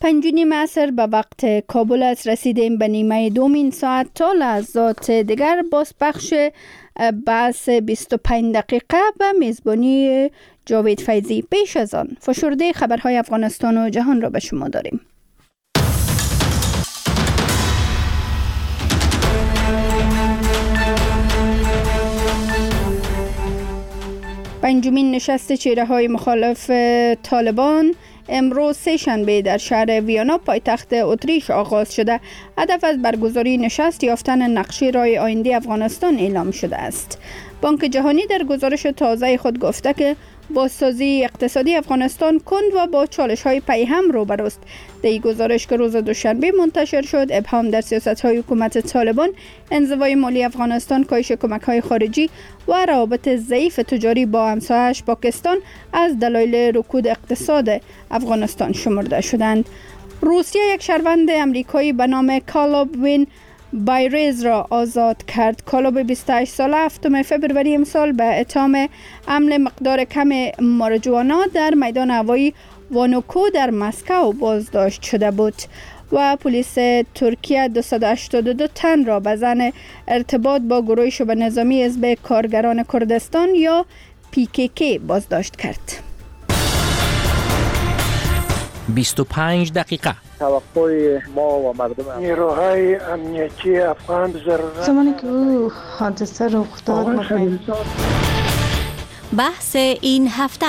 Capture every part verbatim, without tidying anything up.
پنج و نیم عصر به وقت کابل است. رسیدیم به نیمه دومین ساعت. تا لحظات دیگر باز پخش بحث بیست و پنج دقیقه به میزبانی جاوید فیضی. پیش از آن فشرده خبرهای افغانستان و جهان را به شما داریم. پنجمین نشست چهره‌های مخالف طالبان امروز سه شنبه در شهر ویانا پایتخت اتریش آغاز شده. هدف از برگزاری نشست یافتن نقشه راه آینده افغانستان اعلام شده است. بانک جهانی در گزارش تازه خود گفته که بازسازی اقتصادی افغانستان کند و با چالش‌های پیهم روبروست. در این گزارش که روز دوشنبه منتشر شد، ابهام در سیاست‌های حکومت طالبان، انزوای مالی افغانستان، کاهش کمک‌های خارجی و روابط ضعیف تجاری با همسایه‌اش پاکستان از دلایل رکود اقتصاد افغانستان شمرده شدند. روسیه یک شهروند امریکایی به نام کالوب وین بایرز را آزاد کرد. کالوب بیست و هشت ساله هفتم فوریه امسال به اتهام حمل مقدار کم ماریجوانا در میدان هوایی وانوکو در مسکو بازداشت شده بود و پلیس ترکیه دویست و هشتاد و دو تن را به ظن ارتباط با گروه شبه نظامی حزب کارگران کردستان یا پی کی کی بازداشت کرد. بیست و پنج دقیقه. توقع ما و مردم نیروهای امنیتی افغان ضرورت زمانی که او حادثه رخ داد. بحث این هفته.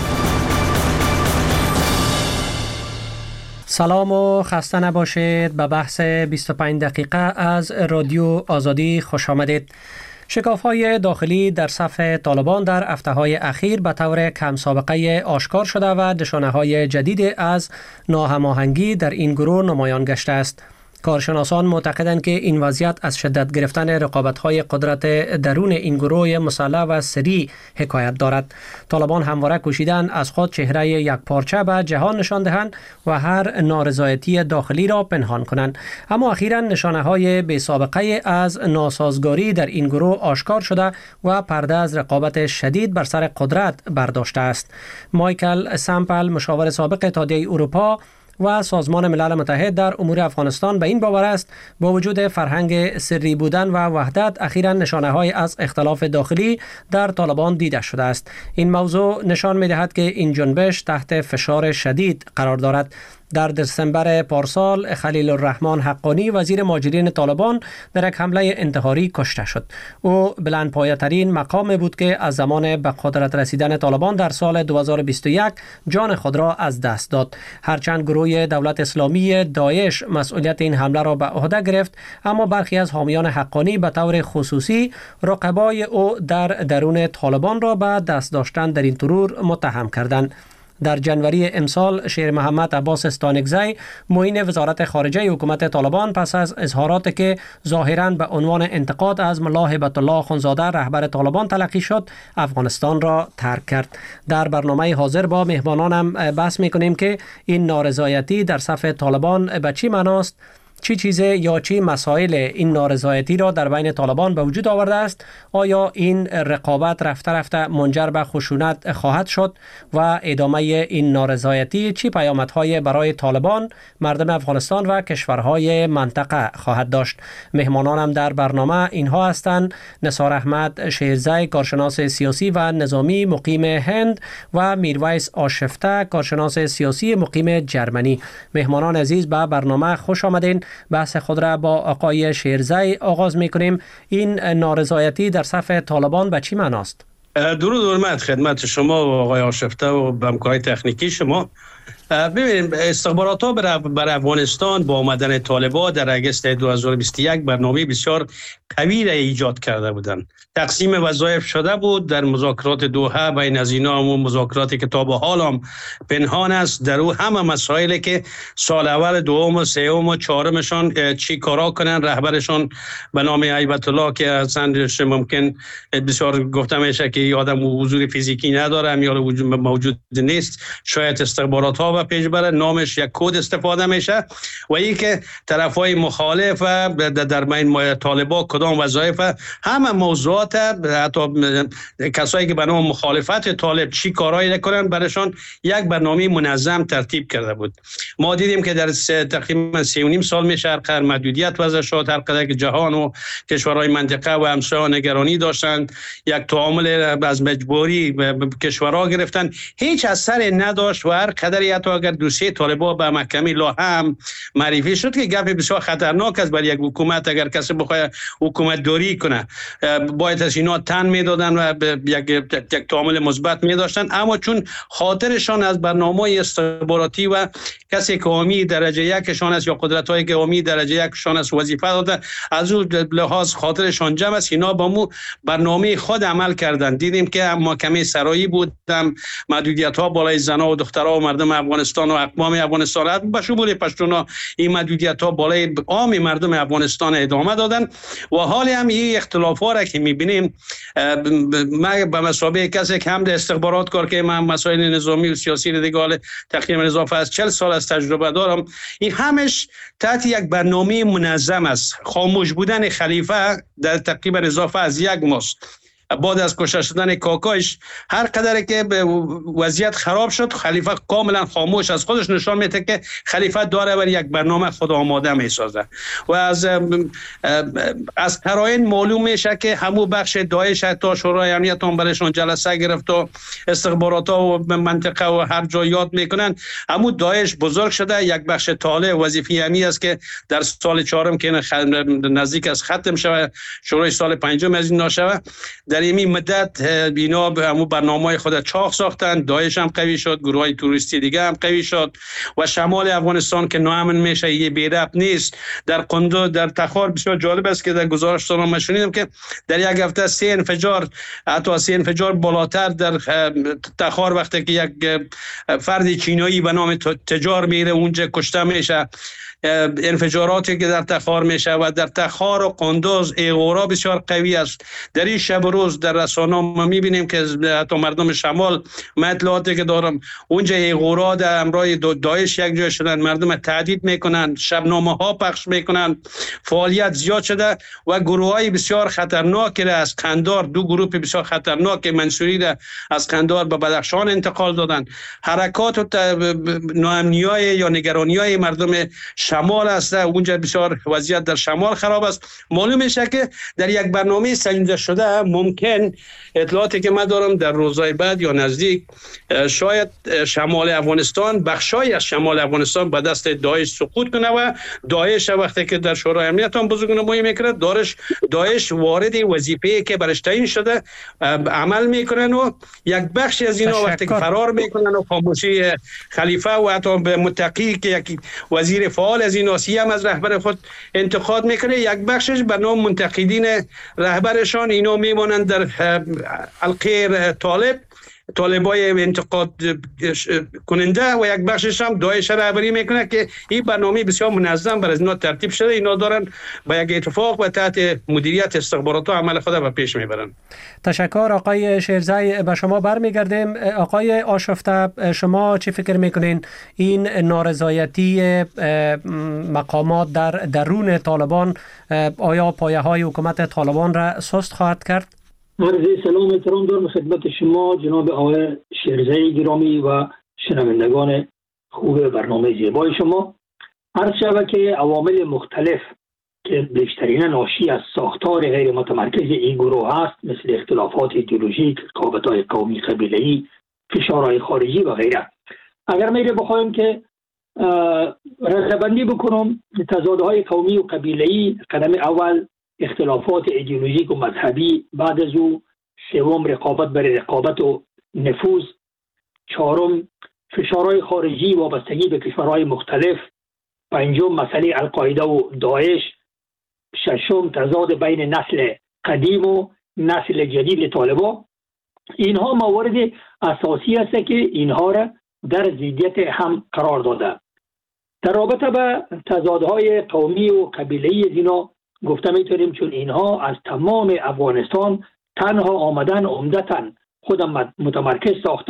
سلام و خسته نباشید. به بحث بیست و پنج دقیقه از رادیو آزادی خوش آمدید. شکاف‌های داخلی در صف طالبان در هفته‌های اخیر به طور کم سابقه آشکار شده و نشانه‌های جدید از ناهماهنگی در این گروه نمایان گشته است. کارشناسان معتقدند که این وضعیت از شدت گرفتن رقابت‌های قدرت درون این گروه مسلح و سریع حکایت دارد. طالبان همواره کوشیدند از خود چهره یکپارچه به جهان نشان دهند و هر نارضایتی داخلی را پنهان کنند، اما اخیراً نشانه‌های بی‌سابقه از ناسازگاری در این گروه آشکار شده و پرده از رقابت شدید بر سر قدرت برداشته است. مایکل سامپل، مشاور سابق اتحادیه اروپا و سازمان ملل متحد در امور افغانستان، به این باور است با وجود فرهنگ سری بودن و وحدت اخیراً نشانه‌های از اختلاف داخلی در طالبان دیده شده است. این موضوع نشان می‌دهد که این جنبش تحت فشار شدید قرار دارد. در دسامبر پارسال خلیل الرحمن حقانی، وزیر مهاجرین طالبان، در یک حمله انتحاری کشته شد. او بلندپایه‌ترین مقام بود که از زمان به قدرت رسیدن طالبان در سال دو هزار و بیست و یک جان خود را از دست داد. هرچند گروه دولت اسلامی داعش مسئولیت این حمله را به عهده گرفت، اما برخی از حامیان حقانی به طور خصوصی رقبای او در درون طالبان را به دست داشتن در این ترور متهم کردند. در جنوری امسال شیر محمد عباس استانکزی، معین وزارت خارجه حکومت طالبان، پس از اظهاراتی که ظاهراً به عنوان انتقاد از ملا هیبت الله آخوندزاده رهبر طالبان تلقی شد، افغانستان را ترک کرد. در برنامه حاضر با مهمانانم بحث می‌کنیم که این نارضایتی در صف طالبان به چی معناست، چی چیزه یا چی مسائل این نارضایتی را در بین طالبان به وجود آورده است؟ آیا این رقابت رفته رفته منجر به خشونت خواهد شد و ادامه این نارضایتی چی پیامدهای برای طالبان، مردم افغانستان و کشورهای منطقه خواهد داشت؟ مهمانانم در برنامه اینها هستند: نثار احمد شیرزی، کارشناس سیاسی و نظامی مقیم هند، و میرویس آشفته، کارشناس سیاسی مقیم جرمنی. مهمانان عزیز، به برنامه خوش آمدین. بحث خود را با آقای شیرزی آغاز می‌کنیم. این نارضایتی در صف طالبان به چی معناست؟ درود و حرمت خدمت شما و آقای آشفته و همکارای تکنیکی شما. ببینید، استخبارات ها بر افغانستان با آمدن طالبان در اگست دو هزار و بیست و یک برنامه بسیار قوی را ایجاد کرده بودند. تقسیم وظایف شده بود در مذاکرات دوحه. بین از اینا همون مذاکراتی که تا به حال هم پنهان است، در او همه مسائلی که سال اول، دوم و سوم و چهارمشان چی کارا کنن، رهبرشان به نام هیبت الله که اصلا ممکن بسیار گفته میشه که آدم حضور فیزیکی نداره یا موجود نیست، شاید استخبارات ها به پیش بره، نامش یک کد استفاده میشه و این که طرفای مخالف در بین طالبان کدام وظایف، همه موضوعات، حتی کسایی که به نام مخالفت طالب چی کارایی نکنن برشان یک برنامه منظم ترتیب کرده بود. ما دیدیم که در تقریبا سه و نیم سال میشه هر محدودیت وضع شد، هر قدر که جهان و کشورهای منطقه و همسایه نگرانی داشتند، یک تعامل از مجبوری کشورها گرفتن، هیچ اثری نداشت و هر قدری حتی اگر دوسیه طالبان به محکمه لاهم معرفی شد که گپ بسیار خطرناک است برای یک حکومت. اگر کسی بخواد حکومت داری کنه باید از اینا تن میدادن و یک یک تعامل مثبت می داشتن، اما چون خاطرشان از برنامه استخباراتی و کسی که قومی درجه یکشان است یا قدرت‌های قومی درجه یکشان است وظیفه داده، از اون لحاظ خاطرشان جمع است، اینا با مو برنامه خود عمل کردند. دیدیم که محکمه سرایی بود، محدودیت‌ها بالای زنان و دخترها و مردم افغانستان و اقوام افغانستان به شمول پشتونا این محدودیت‌ها بالای عام مردم افغانستان ادامه دادن و حالی هم این اختلافات را که می‌بینیم، ما به مسابقه کسی که هم در استخبارات کار که من مسائل نظامی و سیاسی دیگه حال تقریبا اضافه از چهل سال از تجربه دارم، این همش تحت یک برنامه منظم است. خاموش بودن خلیفه در تقریبا اضافه از یک ماه بعد از کشته شدن کاکایش، هر قدر که وضعیت خراب شد خلیفه کاملا خاموش از خودش نشان میده که خلیفه داره بر یک برنامه خود آماده میسازه و از از قرائن معلوم میشه که همو بخش داعش تا شورای امنیت هم برشون جلسه گرفت و استخبارات ها و منطقه و هر جا یاد میکنن. همو داعش بزرگ شده، یک بخش طالع وظیفه همی است که در سال چهارم که نزدیک از ختم شود، شورای سال پنجم از این نشود، در این مدت اینا همو برنامه خود چاق ساختن، داعش هم قوی شد، گروه های توریستی دیگه هم قوی شد و شمال افغانستان که ناامن میشه یه بی‌ربط نیست. در قندوز، در تخار بسیار جالب است که در گزارش ما شنیدم که در یک هفته سه انفجار، حتی سه انفجار بالاتر در تخار وقتی که یک فرد چینایی به نام تجار میره اونجا کشته میشه، انفجاراتی که در تخار میشه و در تخار و قندوز ایغورا بسیار قوی است. در این شب و روز در رسانه ما میبینیم که حتی مردم شمال، من اطلاعاتی که دارم اونجا ایغورا در امرای داعش یک جای شدن، مردم تهدید میکنن، شبنامه ها پخش میکنن، فعالیت زیاد شده و گروه های بسیار خطرناک را از قندار، دو گروه بسیار خطرناک منصوری را از قندار به بدخشان انتقال دادن. حرکات و ناامنیای یا نگرانیای مردم شمال است، اونجا بسیار وضعیت در شمال خراب است. معلوم میشه که در یک برنامه سنجیده شده ممکن اطلاعاتی که من دارم در روزهای بعد یا نزدیک شاید شمال افغانستان، بخشای از شمال افغانستان به دست داعش سقوط کنه و داعش وقتی که در شورای امنیت هم بزرگ نمایی میکنه، داعش داعش وارد وظیفه‌ای که برش تعیین شده عمل میکنن و یک بخش از اینا وقتی که فرار میکنن و خاموشی خلیفه و حتی به متقی که یک وزیر فعال از این آسیه هم از رهبر خود انتقاد میکنه، یک بخشش به نام منتقدین رهبرشان اینا میمونن در حلقه طالب طالبای انتقاد کننده و یک بخشش هم داعش رهبری میکنه که این برنامه بسیار منظم بر از اینا ترتیب شده. اینا دارن با یک اتفاق و تحت مدیریت استخبارات و عمل خود به پیش میبرن. تشکر آقای شیرزی. به شما برمیگردیم. آقای آشفته، شما چی فکر میکنین این نارضایتی مقامات در درون طالبان آیا پایه های حکومت طالبان را سست خواهد کرد؟ عرض سلام احترام دارم خدمت شما جناب آقای شیرزی گرامی و شنوندگان خوب برنامه زیبای شما. عرض شود که عوامل مختلف که بیشترین ناشی از ساختار غیر متمرکز این گروه هست، مثل اختلافات ایدئولوژیک، رقابت‌های قومی قبیله‌ای، فشارهای خارجی و غیره. اگر میره بخوایم که رتبه‌بندی بکنم، تضادهای قومی و قبیله‌ای قدم اول، اختلافات ایدئولوژیک و مذهبی بعد از او، سوم رقابت بر رقابت و نفوذ، چهارم فشارهای خارجی وابستگی به کشورهای مختلف، پنجم مسئله القاعده و داعش، ششم تضاد بین نسل قدیم و نسل جدید طالبان. اینها موارد اساسی است که اینها را در ضدیت هم قرار داده. در رابطه به تضادهای قومی و قبیله‌ای از اینا گفته میتونیم چون اینها از تمام افغانستان تنها آمدن عمدتاً خودم متمرکز ساختن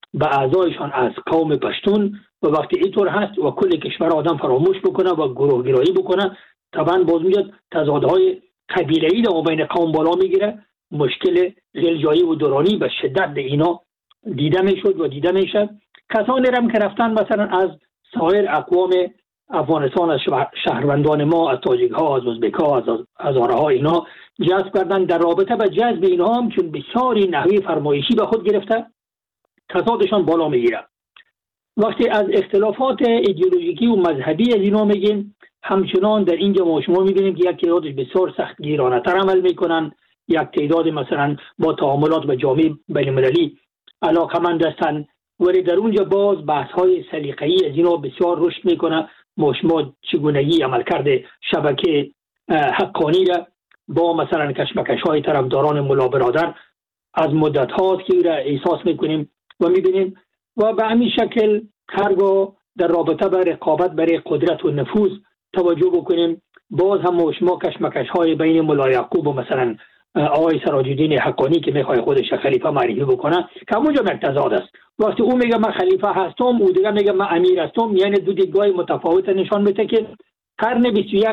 به اعضایشان از قوم پشتون و وقتی اینطور هست و کل کشور آدم فراموش بکنه و گروه گرایی بکنه، طبعا باز میاد تضادهای قبیله‌ای در بین قوم بالا میگیره، مشکل غلجایی و دورانی به شدت به اینا دیده میشد و دیده میشد. کسانی هم که رفتن مثلا از سایر اقوام افغانستان، از شهروندان ما، از تاجیک ها، از ازبک ها، از هزاره ها، اینا جذب کردن. در رابطه با جذب اینها هم چون بسیاری نحوی فرمایشی به خود گرفته، تضادشان بالا میگیره. وقتی از اختلافات ایدئولوژیکی و مذهبی از اینا میگیم، همچنان در اینجا ما شما میبینیم که یک تعدادش بسیار سخت گیرانه تر عمل میکنن، یک تعداد مثلا با تعاملات با جامعه بین‌المللی علاقمند هستند، ولی در اونجا باز بحث های سلیقه‌ای از اینا بسیار رشد میکنه. ما شما چگونگی عملکرد شبکه حقانی را با مثلا کشمکش های طرفداران ملا برادر از مدت هاست که را احساس میکنیم و میبینیم و به همین شکل هرگاه در رابطه با رقابت برای قدرت و نفوذ توجه بکنیم، باز هم ما شما کشمکش های بین ملا یعقوب و مثلا آقای سراج الدین حقانی که میخواد خودش خلیفه معرفی بکنه که همونجا تضاد است. وقتی او میگه من خلیفه هستم، او دیگه میگه من امیر هستم، یعنی دو دیدگاه متفاوت نشان میده که قرن بیست و یک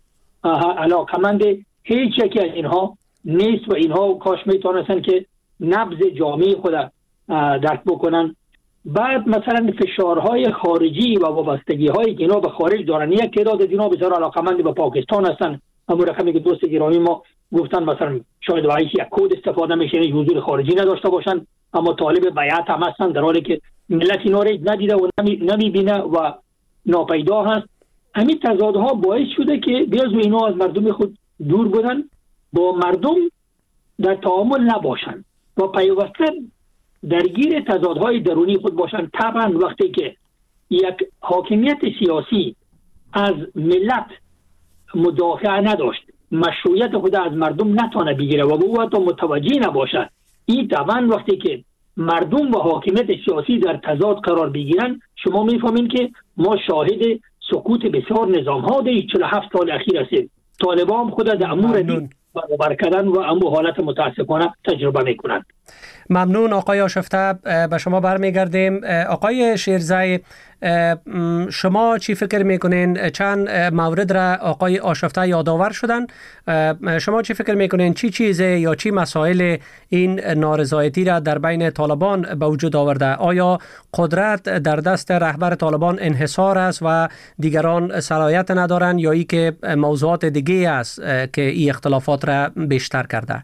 علاقمند هیچ یکی از اینها نیست و اینها کاش میتونستن که نبض جامعه خود درک بکنن. بعد مثلا فشارهای خارجی و وابستگی هایی که اینا به خارج دارن، یک تعداد از اینا بسیار علاقمند به پاکستان هستن. همون رقمی که دوست گرامی ما گفتن مثلا شاید برای یک کد استفاده میشه، یعنی حضور خارجی نداشته باشن، اما طالب بیعت هم هستن، در حالی که ملت اینا رو ندیده و نمیبینه و ناپیدا هست. همین تضادها باعث شده که بعضی اینا از مردم خود دور بودن، با مردم در تعامل نباشن و پیوسته درگیر تضادهای درونی خود باشن. طبعا وقتی که یک حاکمیت سیاسی از ملت مدافع نداشت، مشروعیت خود از مردم نتونه بگیره و به او حتی متوجه نباشه، این طبعا وقتی که مردم و حاکمیت سیاسی در تضاد قرار بگیرن، شما میفهمین که ما شاهد سقوط بسیار نظام ها در چهل و هفت سال اخیر هستیم. طالبان خود از امور دید برابر کردن و امو حالت متاسفانه تجربه میکنن. ممنون آقای آشفته، به شما برمیگردیم. آقای شیرزی، شما چی فکر میکنین؟ چند مورد را آقای آشفته یادآور شدن. شما چی فکر میکنین چی چیزه یا چی مسائل این نارضایتی را در بین طالبان به وجود آورده؟ آیا قدرت در دست رهبر طالبان انحصار است و دیگران صلاحیت ندارند، یا ای که موضوعات دیگه است که این اختلافات را بیشتر کرده؟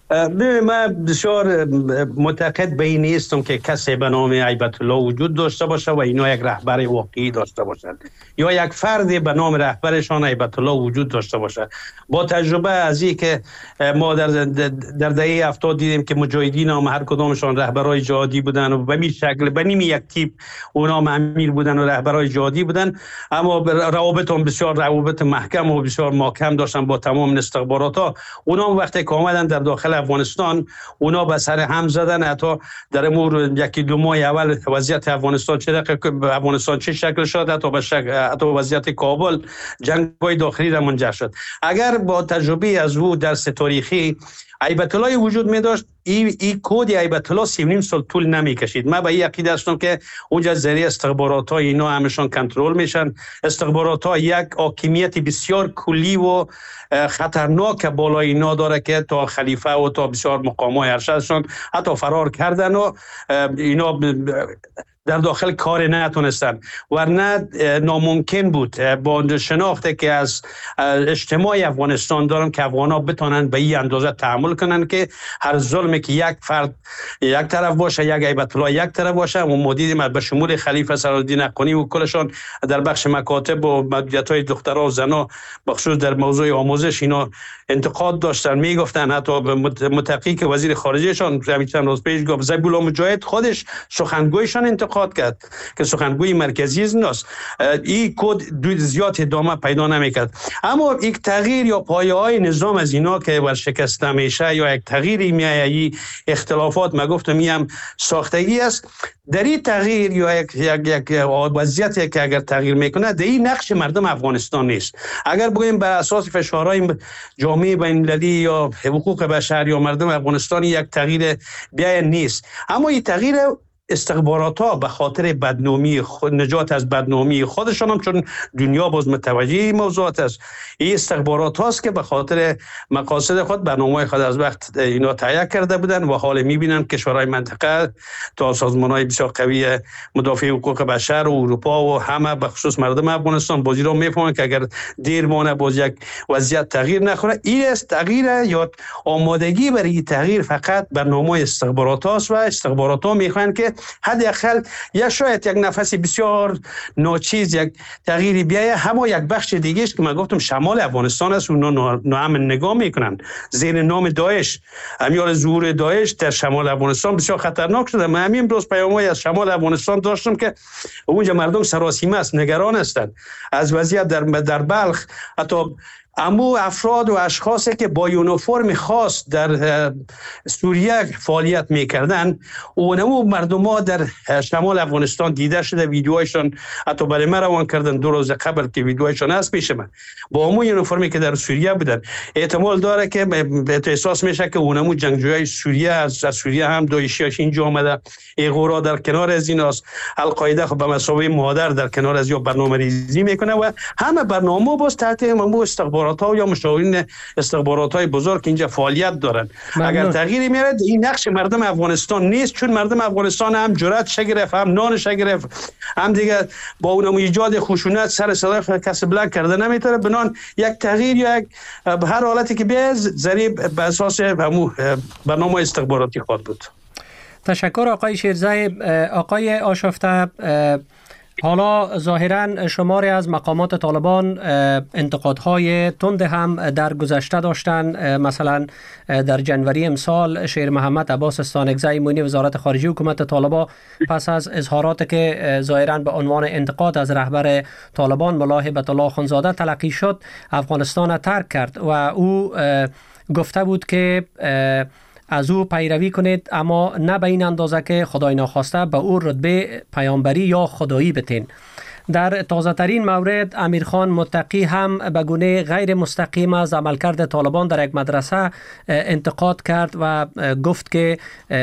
من بسیار معتقد به این نیستم که کسی به نام هیبت الله وجود داشته باشه و اینا یک رهبر واقعی داشته باشند، یا یک فردی به نام رهبرشان هیبت الله وجود داشته باشه. با تجربه از این که ما در در دهه هفتاد دیدیم که مجاهدین هم هر کدامشان رهبرای جهادی بودن و به می شکل به نیم یک تیپ اونا هم امیر بودن و رهبرای جهادی بودن، اما روابط هم بسیار روابط محکم و بسیار محکم داشتن با تمام استخبارات ها. اونا هم وقتی که آمدن در داخل افغانستان، اونا به سر هم زدن. حتی در امور یکی دو ماه اول وضعیت افغانستان چه افغانستان چه شکل شد، حتی به شکل حتی وضعیت کابل جنگ‌های داخلی را منجر شد. اگر با تجربه از او درس تاریخی هیبت الله وجود می داشت، این ای کد هیبت الله سی و نیم سال طول نمی کشید. من به این عقیده هستم که اونجا ذریعه استخبارات ها اینا همشان کنترل میشن. استخبارات ها یک حاکمیت بسیار کلی و خطرناک بالای اینا داره که تا خلیفه و تا بسیار مقامای ارشدشان حتی فرار کردن و اینا در داخل کار نتونستن، ورنه ناممکن بود با شناخته که از اجتماع افغانستان دارم که افغانا بتونن به این اندازه تحمل کنن که هر ظلمی که یک فرد یک طرف باشه، یک هیبت الله یک طرف باشه. و ما دیدیم به شمول خلیفه سراج‌الدین حقانی و کلشان در بخش مکاتب و مدیریت‌های دخترها و زنا بخصوص در موضوع آموزش اینا انتقاد داشتن، میگفتن. حتی متقی که وزیر خارجهشان همین چند روز پیش گفت زبیلا مجاهد خودش سخنگویشان انتقاد کرد که سخنگوی مرکزی است. این کد زیاد ادامه پیدا نمیکرد. اما یک تغییر یا پایه‌های نظام از اینا که ورشکسته میشه یا یک تغییری میایه، اختلافات ما گفتم میم ساختگی است. در این تغییر یا یک یک یک وضعیتی که اگر تغییر میکنه، در این نقش مردم افغانستان نیست. اگر بگوییم بر اساس فشارهای جامعه بین‌المللی یا حقوق بشر یا مردم افغانستان یک تغییر بیای نیست، اما این تغییر استخبارات ها به خاطر بدنامی خود، نجات از بدنامی خودشان هم، چون دنیا باز متوجه این موضوعات است، این استخبارات هاست که به خاطر مقاصد خود برنامه خود از وقت اینا تهیه کرده بودن و حال میبینن کشورهای منطقه تا سازمان های بسیار قوی مدافع حقوق بشر و اروپا و همه به خصوص مردم افغانستان بازی رو میفهمن که اگر دیر مانه باز یک وضعیت تغییر نخوره. این است تغییر یا آمادگی برای تغییر فقط برنامه استخبارات هاست و استخبارات ها میخوان که حداقل یا شاید یک نفس بسیار ناچیز یک تغییری بیایه. همه یک بخش دیگه است که من گفتم شمال افغانستان است، اونا نامن نگاه میکنن زیر نام داعش. امیال ظهور داعش در شمال افغانستان بسیار خطرناک شده. من همین روز پیام‌های از شمال افغانستان داشتم که اونجا مردم سراسیمه است، نگران هستند از وضعیت در در بلخ. حتی امو افراد و اشخاصی که با یونیفرم خاص در سوریه فعالیت میکردن اونمو مردم ها در شمال افغانستان دیده شده، ویدیوهایشان حتی برای من روان کردن دو روز قبل که ویدیوهایشان هست پیش من با امو یونیفرمی که در سوریه بودن. احتمال داره که احساس میشه که اونمو جنگجویای سوریه از سوریه هم داعشیاش اینجا آمده. ایغورا در کنار از ایناست، القاعده خب به مثابه مادر در کنار از یا برنامه ریزی میکنه و همه برنامه باز تحت امو استخبارات ها یا مشاورین استخبارات های بزرگ که اینجا فعالیت دارن. اگر تغییری میاد این نقش مردم افغانستان نیست، چون مردم افغانستان هم جرأت شگرف، هم نان شگرف، هم دیگه با اونم ایجاد خشونت سر صدا کسی بلند کرده نمیتونه. بنان یک تغییر یا یک هر حالتی که بیاد ضریب به اساس برنامه استخباراتی خواهد بود. تشکر آقای شیرزی. آقای آشفته، حالا ظاهراً شماری از مقامات طالبان انتقادهای تند هم در گذشته داشتن. مثلا در جنوری امسال شیر محمد عباس استانکزی معین وزارت خارجه حکومت طالبان پس از اظهاراتی که ظاهراً به عنوان انتقاد از رهبر طالبان ملا هیبت الله خانزاده تلقی شد افغانستان ترک کرد و او گفته بود که از او پیروی کنید اما نه به این اندازه که خدای ناخواسته به او رتبه پیامبری یا خدایی بتین. در تازه ترین مورد امیرخان متقی هم به گونه غیر مستقیم از عملکرد طالبان در یک مدرسه انتقاد کرد و گفت که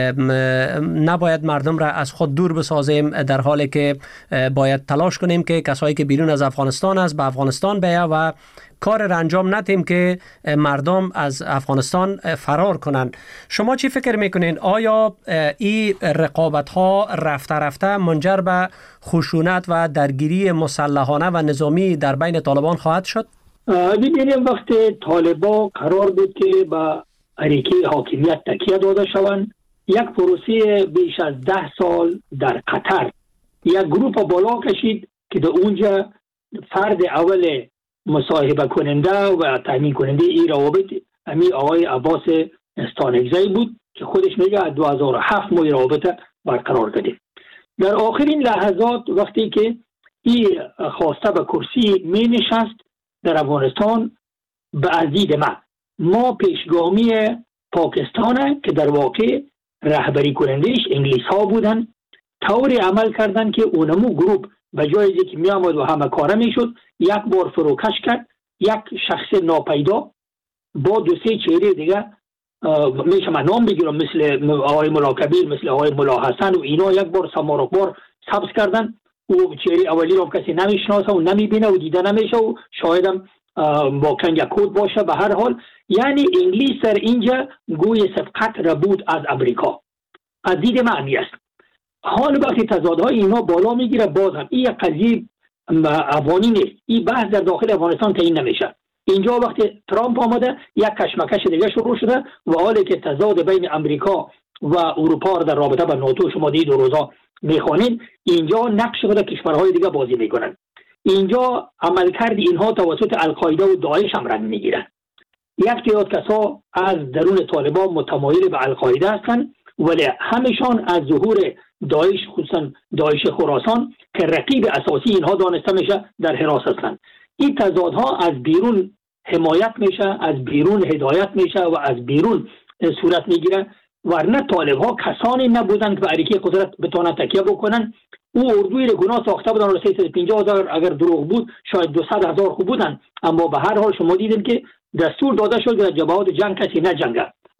نباید مردم را از خود دور بسازیم، در حالی که باید تلاش کنیم که کسایی که بیرون از افغانستان است به افغانستان بیاید و کار را انجام ندیم که مردم از افغانستان فرار کنند. شما چی فکر میکنین؟ آیا این رقابت ها رفته رفته منجر به خشونت و درگیری مسلحانه و نظامی در بین طالبان خواهد شد؟ ببینیم وقتی طالبان قرار بود که به اریکه حاکمیت تکیه داده شوند، یک پروسه بیش از ده سال در قطر یک گروپ بالا کشید که در اونجا فرد اول مصاحبه کننده و تامین کننده این روابط امی آقای عباس استانکزی بود که خودش میگه دو هزار و هفت ما روابط برقرار کردیم. در آخرین لحظات وقتی که این خواسته به کرسی می نشست در افغانستان، به عزید ما ما پیشگامی پاکستان که در واقع رهبری کنندهش انگلیس ها بودن طوری عمل کردن که اونمو گروپ به جای که می آمد و همه کاره می شد یک بار فروکش کرد، یک شخص ناپیدا با دو سه چهره دیگه میشه من نام بگیرم مثل آقای ملا کبیر، مثل آقای ملا حسن و اینا یک بار سمارک بار سبز کردن و چهره اولی رو کسی نمیشناسه و نمیبینه و دیده نمیشه و شایدم با کنگ کود باشه. به هر حال یعنی انگلیس در اینجا گوی سبقت را بود از امریکا. از دید معنی است. حال وقتی تضادهای اینا بالا میگیره باز هم این قضیه افغانی نیست، این بحث در داخل افغانستان تعیین نمیشه. اینجا وقتی ترامپ آمده یک کشمکش دیگه شروع شده و حالی که تضاد بین امریکا و اروپا در رابطه با ناتو شما دید دو روزا میخوانید، اینجا نقش خود کشورهای دیگه بازی میکنن. اینجا عملکرد اینها توسط القاعده و داعش هم رنگ میگیره. یک تعداد کسا از درون طالبان متمایل به القاعده هستند ولی همشان از ظهور داعش، خصوصا داعش خراسان که رقیب اساسی اینها دانسته میشه، در حراس هستند. این تضادها از بیرون حمایت میشه، از بیرون هدایت میشه و از بیرون صورت میگیره. ورنه طالبها کسانی نبودند که به اریکه قدرت بتونن تکیه بکنن. او اردوی رو گناه ساخته بودن و سیصد و پنجاه هزار اگر دروغ بود شاید دویست هزار خوب بودن، اما به هر حال شما دیدین که دستور داده شد در جبهات جنگ کسی نجنگه.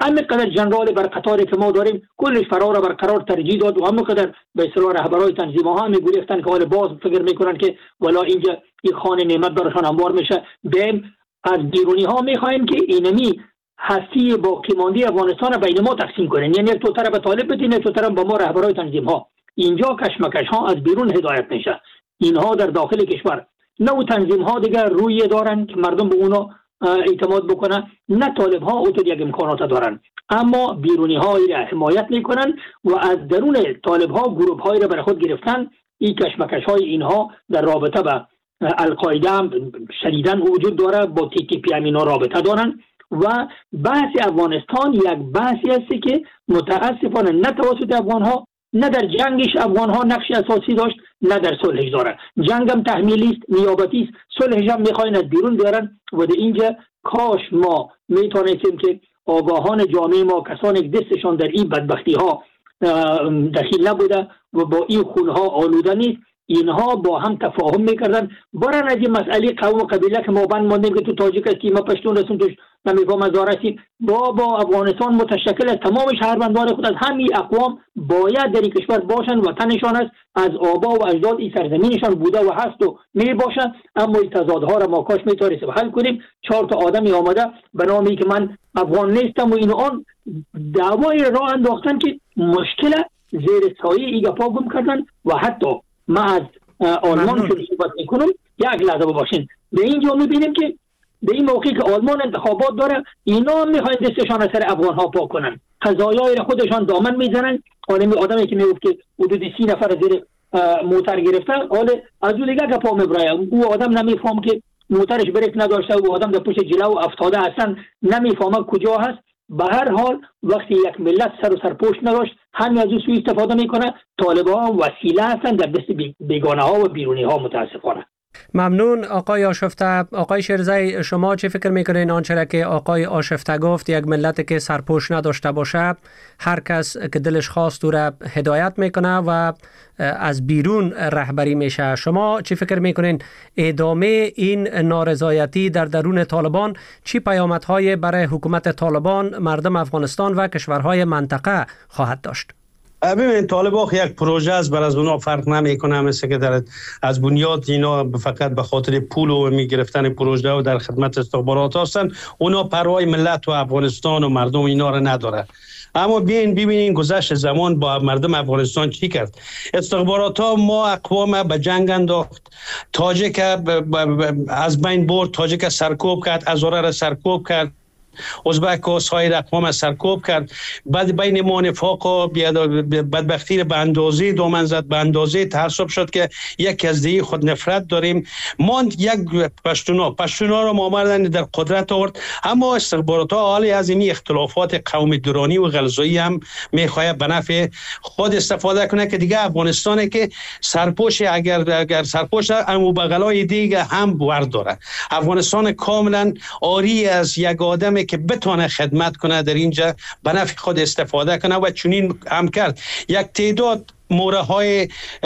همینقدر جنرال بر قطاری که ما داریم کلش فرار برقرار ترجیح داد و همینقدر به اصطلاح رهبرای تنظیم ها می گریختن که حال باز فکر میکنن که ولا اینجا این خانه نعمت براشان انبار میشه. بهم از بیرونی ها میخوایم که اینمی هستی باقی مانده افغانستان بین ما تقسیم کنن، یعنی تو طرف طالب بدین تو طرف با ما رهبرای تنظیم ها. اینجا کشمکش ها از بیرون هدایت میشه، اینها در داخل کشور نه تنظیم ها دیگر روی دارن که مردم به اونا اعتماد بکنن، نه طالب ها اوتو یک امکانات دارن، اما بیرونی ها را حمایت میکنن و از درون طالب ها گروه های را بر خود گرفتن. این کشمکش های اینها در رابطه با القاعده شدیداً وجود داره، با تی تی پی هم اینا رابطه دارن و بحث افغانستان یک بحثی است که متاسفانه نه توسط افغان ها نه در جنگش افغان ها نقش اساسی داشت نه در صلحش داره. جنگ هم تحمیلی است، نیابتی است، صلحش هم میخواین از بیرون بیارن و در اینجا کاش ما میتونستیم که آگاهان جامعه ما، کسانی که دستشان در این بدبختی ها دخیل نبوده و با این خونها آلوده نیست، اینها با هم تفاهم میکردن برن از این مسئله قوم و قبیله که ما بند ماندیم که تو تاجیک هستی ما پشتون رسون توش نمیفهم از هستیم با با افغانستان متشکل از تمام شهروندان خود از همین اقوام باید در این کشور باشن، وطنشان است، از آبا و اجداد این سرزمینشان بوده و هست و می باشن. اما این تضادها را ما کاش میتونستیم حل کنیم. چهار تا آدمی آمده به نامی که من افغان نیستم و این آن دعوای راه انداختن که مشکل زیر سایه ای گپا گم کردن و حتی ما از آلمان شروع صحبت میکنم. یک لحظه باشین، به اینجا میبینیم که به این موقعی که آلمان انتخابات داره اینا هم میخواین دستشان از سر افغان ها پاک کنن، قضایای خودشان دامن میزنن. آدمی آدمی که میگفت که حدود سی نفر زیر موتر گرفتن، حالا از اون دیگه گپا میبره، او آدم نمیفهم که موترش بریک نداشته و آدم در پشت جلو افتاده اصلا نمیفهمه کجا هست. به هر حال وقتی یک ملت سر و سرپوش نداشت همین از او سوی استفاده میکنه. طالبان وسیله هستن در دست بیگانه ها و بیرونی ها متاسفانه. ممنون آقای آشفته. آقای شیرزی، شما چه فکر میکنین آنچه که آقای آشفته گفت، یک ملت که سرپوش نداشته باشه هر کس که دلش خواست او را هدایت میکنه و از بیرون رهبری میشه، شما چه فکر میکنین ادامه این نارضایتی در درون طالبان چی پیامدهای برای حکومت طالبان، مردم افغانستان و کشورهای منطقه خواهد داشت؟ ببین طالبان یک پروژه است، بر از اونا فرق نمیکنه، مثل که در از بنیاد اینا فقط به خاطر پول و میگرفتن پروژه و در خدمت استخبارات هستن. اونا پروای ملت و افغانستان و مردم اینا را نداره. اما بیاین ببینین گذشت زمان با مردم افغانستان چی کرد. استخبارات ها ما اقوام به جنگ انداخت، تاجیک از بین برد، تاجیک سرکوب کرد، هزاره را سرکوب کرد، ازبک و سایر اقوام سرکوب کرد. بعد بین ما نفاق و بدبختی به اندازه دامن زد، به اندازه تعصب شد که یک از دیگه خود نفرت داریم. ما یک پشتونا پشتونا رو ما آوردن در قدرت آورد، اما استخبارات ها حالی از این اختلافات قومی درانی و غلظایی هم میخواد به نفع خود استفاده کنه که دیگه افغانستان که سرپوش اگر اگر سرپوش امو بغلای دیگه هم ورد داره. افغانستان کاملا آری از یک آدم که بتونه خدمت کنه در اینجا به نفع خود استفاده کنه و چنین هم کرد. یک تعداد موره های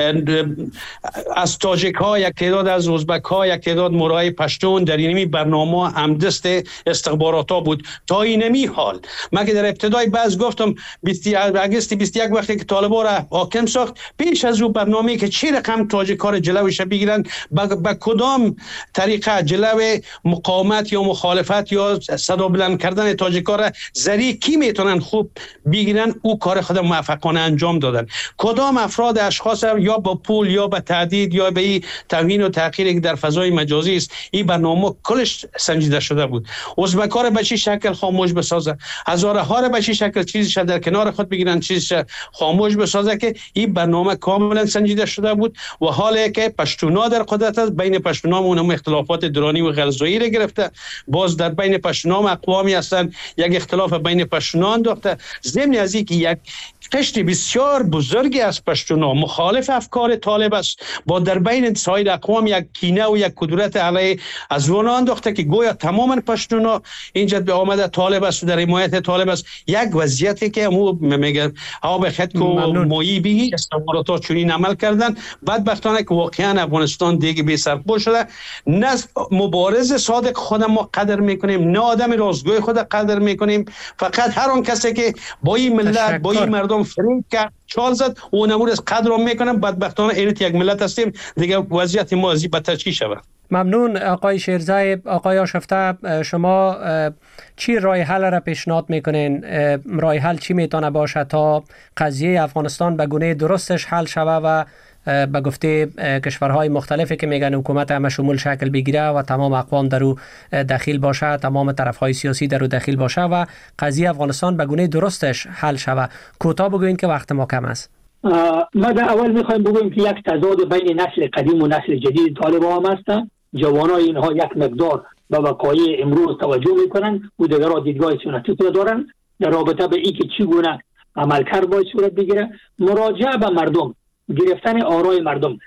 از تاجیک ها، یک تعداد از ازبک ها، یک تعداد موره های پشتون در اینمی برنامه همدست استخبارات ها بود تا اینمی حال. من که در ابتدای باز گفتم اگست بیست و یک وقتی که طالبان را حاکم ساخت، پیش از او برنامه که چه رقم تاجیک ها را جلوش بگیرن، با کدام طریقه جلو مقاومت یا مخالفت یا صدا بلند کردن تاجیک ها را زری کی میتونن خوب بگیرن، او کار خود موفقانه انجام دادن. کدام افراد اشخاص یا با پول یا با تهدید یا به این توهین و تحقیری که در فضای مجازی است، این برنامه کلش سنجیده شده بود. ازبک ها را به چه شکل خاموش بسازه، هزاره ها را به چه شکل چیزش در کنار خود بگیرن، چیزش خاموش بسازه، که این برنامه کاملا سنجیده شده بود. و حالی که پشتونا در قدرت است، بین پشتونا اونم اختلافات درانی و غلظایی را گرفته، باز در بین پشتونا اقوامی هستند یک اختلاف بین پشتونا انداخته. ضمن از اینکه یک قشر بسیار بزرگی از پشتونا مخالف افکار طالب است، با در بین سایر اقوام یک کینه و یک کدورت علیه از وان انداخته که گویا تماما پشتونا اینجا به آمده طالب است و در حمایت طالب است. یک وضعیتی که مو میگه آب خط کو مویبی استخبارات چنین عمل کردن. بدبختانه که واقعا افغانستان دیگه بی سرپوش شده. نه مبارز صادق خود ما قدر میکنیم، نه آدم راستگوی خود قدر میکنیم. فقط هر اون کسی که با این ملت با این مردم فریب کرد چال زد و نمور از قدر میکنم. بدبختانه اینت یک ملت هستیم دیگه، وضعیت ما از این بدتر چی شود. ممنون آقای شیرزای. آقای آشفته، شما چی راه حل را پیشنهاد میکنین؟ راه حل چی میتونه باشه تا قضیه افغانستان به گونه درستش حل شوه و به گفته کشورهای مختلفی که میگن حکومت همه شمول شکل بگیره و تمام اقوام در او دخیل باشه، تمام طرفهای سیاسی در او دخیل باشه و قضیه افغانستان به گونه درستش حل شوه؟ کوتاه بگوین که وقت ما کم است. ما در اول میخوایم بگویم که یک تضاد بین نسل قدیم و نسل جدید طالبان هم هستند. جوانای اینها یک مقدار به وقایع امروز توجه میکنن و دیگرها دیدگاه سنتی خود دارن در رابطه به اینکه چگونه عملکرد باید صورت بگیره. مراجعه به مردم، گرفتن آرای مردم،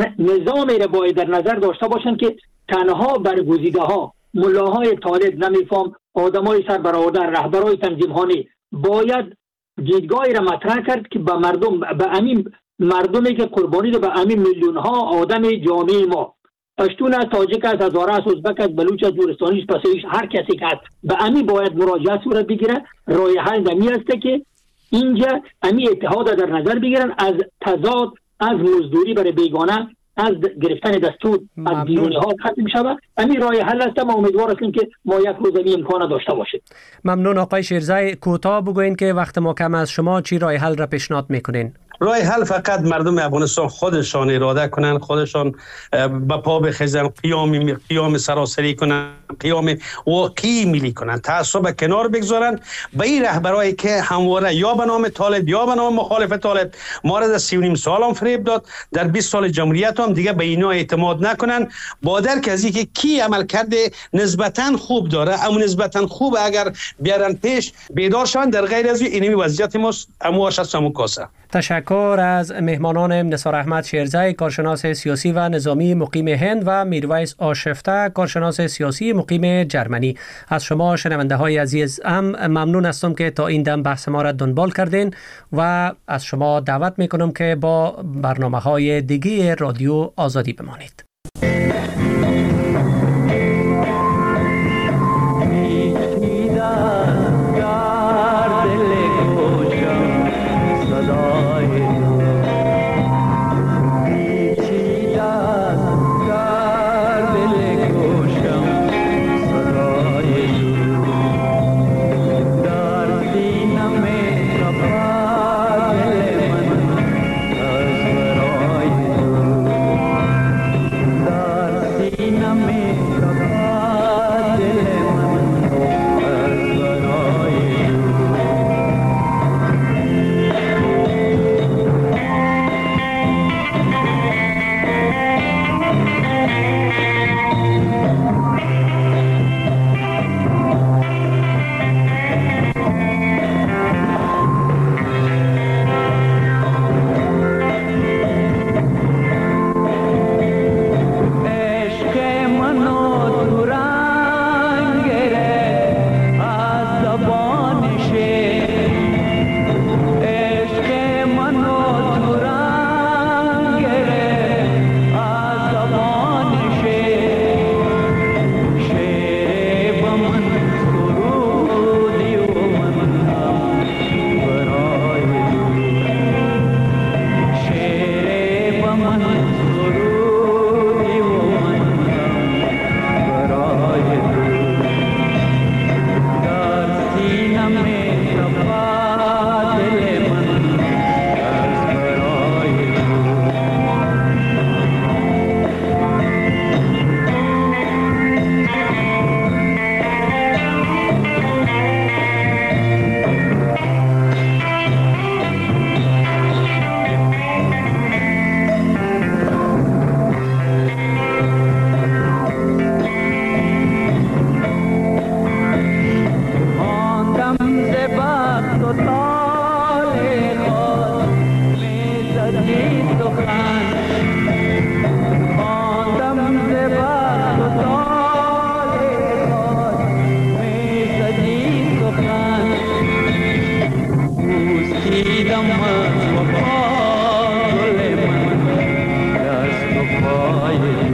نظامی را باید در نظر داشته باشند که تنها برگزیده ها، ملاهای طالب، نمیفهم آدمای سربرآورده، رهبرای تنظیم‌هایی باید دیدگاهی را مطرح کرد که به مردم، به همین مردمی که قربانی ده، به همین میلیون ها آدم جامعه ما، پشتون است، تاجیک است، هزاره است، ازبک است، بلوچ است، گورستانی است، پسویش، هر کسی که هست به همین باید مراجعه صورت بگیره. راه حل دمی است که اینجا همین اتحاد در نظر بگیرن، از تضاد، از مزدوری برای بیگانه، از گرفتن دستور از بیرونی ها ختم شود. همین راه حل است. ما امیدوار هستیم که ما یک روز این امکان داشته باشیم. ممنون آقای شیرزای. کوتاه بگوین که وقت ما کم است. شما چی راه حل را پیشنهاد میکنین؟ راه حل فقط مردم افغانستان خودشان اراده کنن، خودشان به پا بخیزن، قیام قیام سراسری کنن، قیام واقعی ملی کنن، تعصب کنار بگذارن. به این رهبرایی که همواره یا به نام طالب یا به نام مخالف طالب ما را در سی و نیم سال هم فریب داد، در بیست سال جمهوریت هم دیگه به اینا اعتماد نکنن. با درک از اینکه کی عمل کرده نسبتا خوب داره، اما نسبتا خوب اگر بیارن پیش بیدار شون، در غیر از اینمی وضعیت ما امواش است همون کاسه. تشکر از مهمانان نثار احمد شیرزای، کارشناس سیاسی و نظامی مقیم هند، و میرویس آشفته، کارشناس سیاسی مقیم جرمنی. از شما شنونده های عزیز هم ممنون هستم که تا این دم بحث ما را دنبال کردین و از شما دعوت میکنم که با برنامه های دیگه رادیو آزادی بمانید. های